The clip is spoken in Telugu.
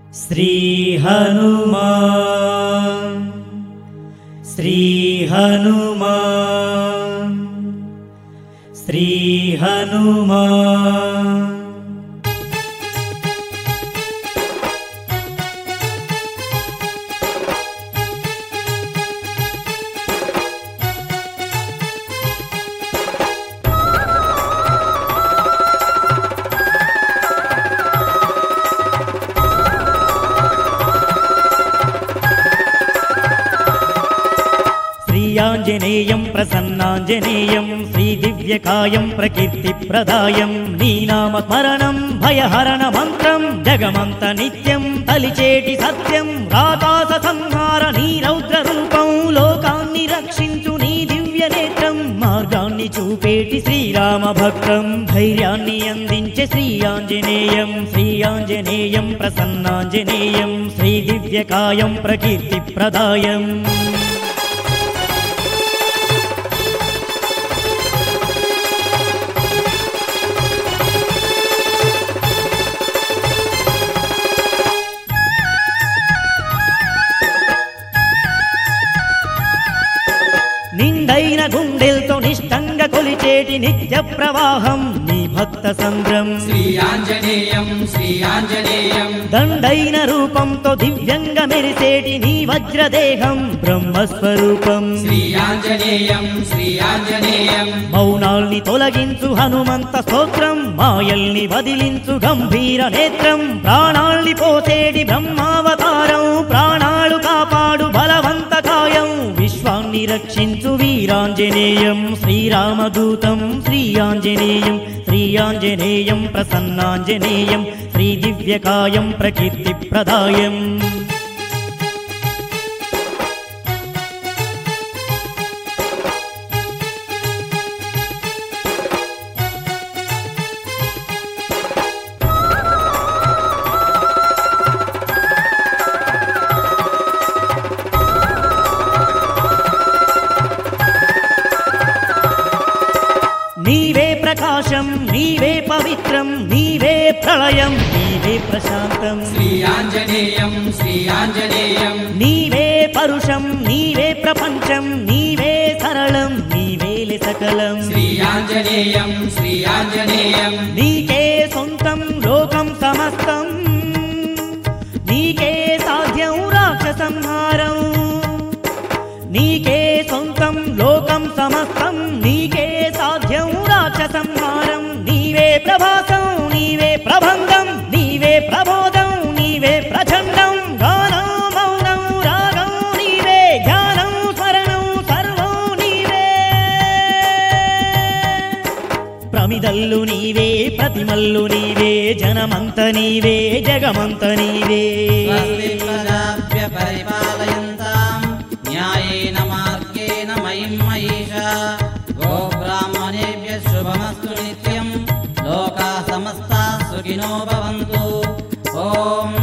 श्री हनुमान श्री हनुमान श्री हनुमान। आञ्जनेयं प्रसन्नाञ्जनेयं श्रीदिव्यकायं प्रकीर्तिप्रदायं नीनामस्मरणं भयहरणमन्त्रं जगमन्त नित्यं तलिचेटि सत्यं राकास संहार नीरौद्ररूपं लोकान्नि रक्षिंचु नी दिव्यनेत्रं మార్గాన్ని చూపేటి శ్రీరామ భక్తం ధైర్యాన్ని అందించే శ్రీ ఆంజనేయం ప్రసన్నాంజనేయం శ్రీ దివ్యకాయం ప్రకీర్తిప్రదాయం। నిండైన గుండెలతో నిష్టంగా కొలిచేటి నిత్య ప్రవాహం నీ భక్త సంద్రం శ్రీ ఆంజనేయం దండైన రూపంతో దివ్యంగా మెరిసేటి నీ వజ్రదేహం బ్రహ్మస్వరూపం శ్రీ ఆంజనేయం మౌనాల్ని తొలగించు హనుమంత స్తోత్రం మాయల్ని వదిలించు గంభీర నేత్రం ప్రాణాల్ని పోసేటి బ్రహ్మావతారం ప్రాణాలు కాపాడు బలవంత కాయం విశ్వాన్ని రక్షించు వీరాంజనేయం శ్రీరామదూతం శ్రీ ఆంజనేయం ప్రసన్నాంజనేయం శ్రీ దివ్యకాయం ప్రకీర్తిప్రదాయం। నీవే ప్రకాశం నీవే పవిత్రం నీవే ప్రళయం నీవే ప్రశాంతం శ్రీ ఆంజనేయం నీవే పరుషం నీవే ప్రపంచం నీవే సరళం నీవేలే సకలం శ్రీ ఆంజనేయం నీకే సొంతం లోకం సమస్తం నీకే సాధ్యం రాక్షస సంహారం నీకే సొంతం లోకం సమస్తం నీకే సాధ్యం రాక్షస సంహారం నీవే ప్రభాసం నీవే ప్రభంగం నీవే ప్రబోధం నీవే ప్రచండం గానం మౌనం రాగం నీవే ధ్యానం స్మరణం సర్వం నీవే ప్రమిదల్లు నీవే ప్రతిమల్లు నీవే జనమంత నీవే జగమంత నీవే పరిపాలయంతాం న్యాయేన మార్గేణ మహిం మహిషా గోబ్రాహ్మణేభ్యః శుభమస్తు నిత్యం లోకా సమస్తా సుఖినో భవంతు। ఓం